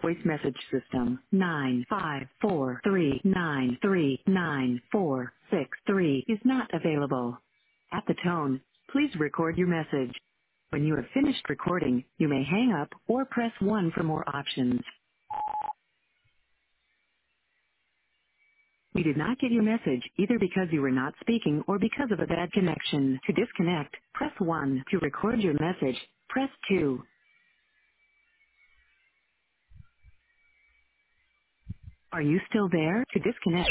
Voice message system 954393946 is not available. At the tone, please record your message. When you have finished recording, you may hang up or press 1 for more options. We did not get your message either because you were not speaking or because of a bad connection. To disconnect, press 1. To record your message, press 2. Are you still there? To disconnect,